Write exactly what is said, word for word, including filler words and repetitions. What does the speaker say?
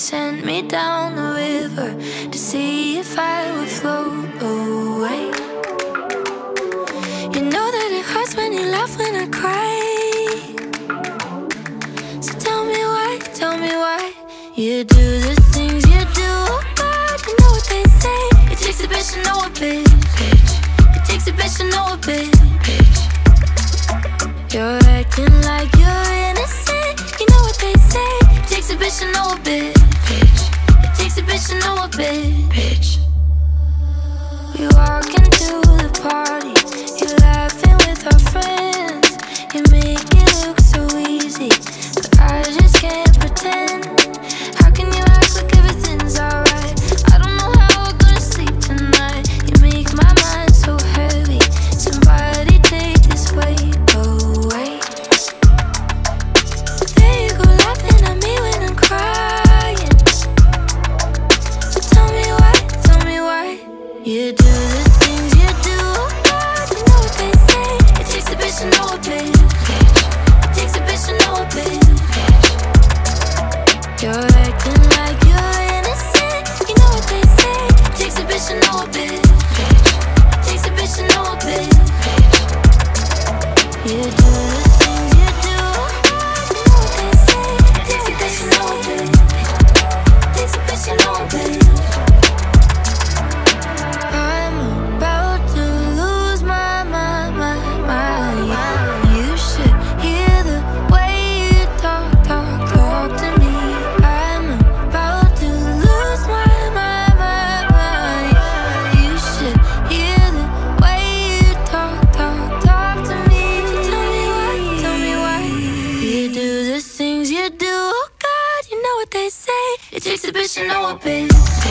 sent me down the river to see if I would float away. You know that it hurts when you laugh when I cry. So tell me why, tell me why you do the things you do. Oh God, you know what they say. It takes a bitch to know a bitch. It takes a bitch to know a bitch. You're acting like you're innocent. You know what they say. It takes a bitch to know a bitch. It takes a bitch to know a bitch. We walk into the party. You're laughing with our friends. You make it look so easy, but I just can't pretend. How can you act like everything's alright? I don't know how we're gonna sleep tonight. You make my mind so heavy. Somebody take this weight away. There you go, laughing at me when I'm crying. So tell me why, tell me why you do the things you do. Oh God, you know what they say. It takes a bitch to know a bitch. It takes a bitch to know a bitch. You're acting like you're innocent. You know what they say. It takes a bitch to know a bitch. It takes a bitch to know a bitch. You do the things you do. You know what they say. It takes a bitch to know a bitch. It takes a bitch to know a bitch. I'm about to lose my mind, my mind. You should hear the way you talk, talk, talk to me. I'm about to lose my mind, my mind. You should hear the way you talk, talk, talk to me. So tell me why, tell me why you do the things you do. Oh God, you know what they say. It takes a bitch to know a bitch.